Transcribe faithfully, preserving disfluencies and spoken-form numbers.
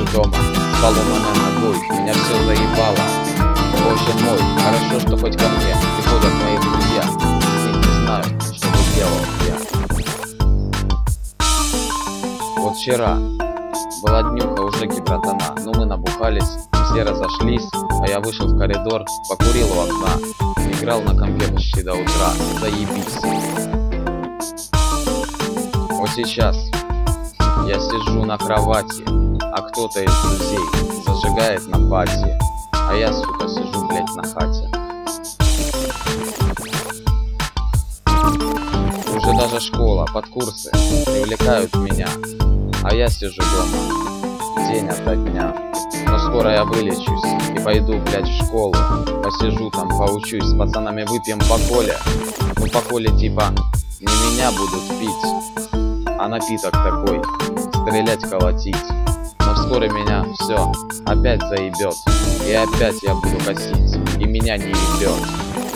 сижу дома с поломанной ногой, меня все заебало. Боже мой, хорошо, что хоть ко мне приходят мои друзья. И не знаю, что бы делал я. Вот вчера была днюха у Жеки, братана, но мы набухались, все разошлись, а я вышел в коридор, покурил у окна, играл на компе почти до утра. Заебись. Вот сейчас я сижу на кровати, а кто-то из друзей зажигает на пати, а я, сука, сижу, блять, на хате. Уже даже школа, подкурсы привлекают меня, а я сижу дома день ото дня. Но скоро я вылечусь и пойду, блять, в школу, посижу там, поучусь, с пацанами выпьем по коле. Ну по коле типа не меня будут пить, а напиток такой, стрелять, колотить. Но вскоре меня все опять заебет, и опять я буду косить, и меня не ебет.